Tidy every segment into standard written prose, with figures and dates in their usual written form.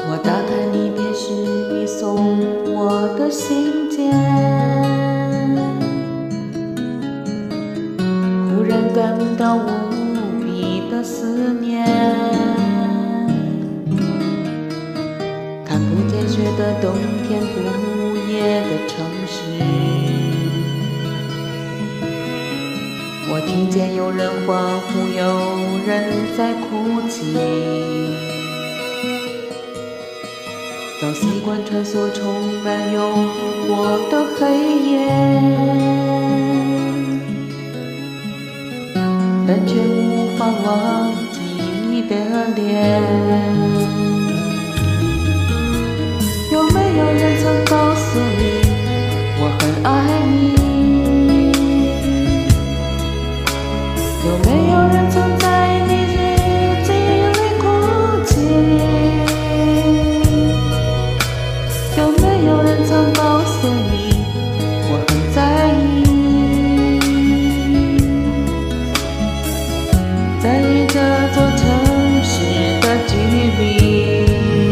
我打开离别时你送我的信件，忽然感到无比的思念。看不见雪的冬天，不夜的城市，我听见有人欢呼，有人在哭泣。早习惯穿梭充满诱惑的黑夜，但却无法忘记你的脸。有没有人曾告诉你我很爱你？有没有人曾在你日记里哭泣？有没有人曾告诉你我很在意？在意这座城市的距离。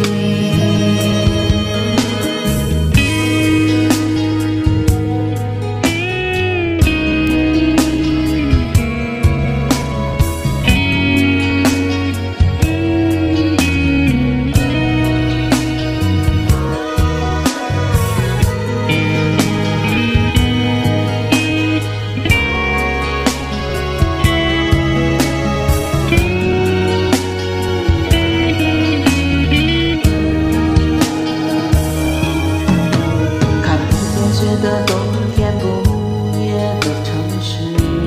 的冬天，不夜的城市，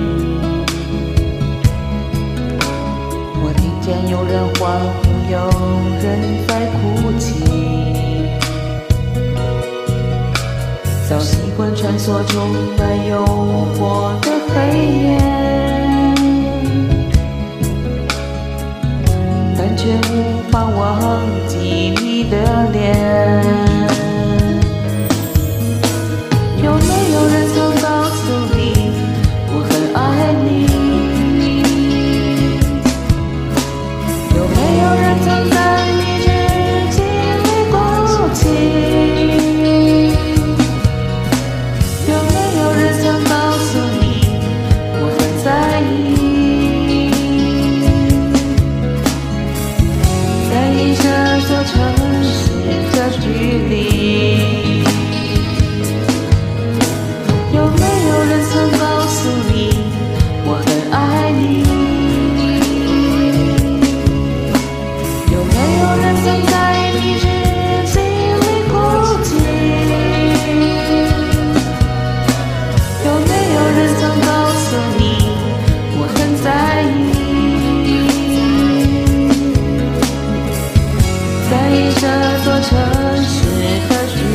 我听见有人欢呼，有人在哭泣。早习惯穿梭充满诱惑的黑夜，但却无法忘记你的脸。有没有人曾告诉你我很爱你？有没有人曾在你日记里哭泣？有没有人曾告诉你我很在意？在意这座城市的距离。有没有人曾告诉你我很爱你？有没有人曾在你日记里哭泣？有没有人曾告诉你我很在意？在意这座城市的距离。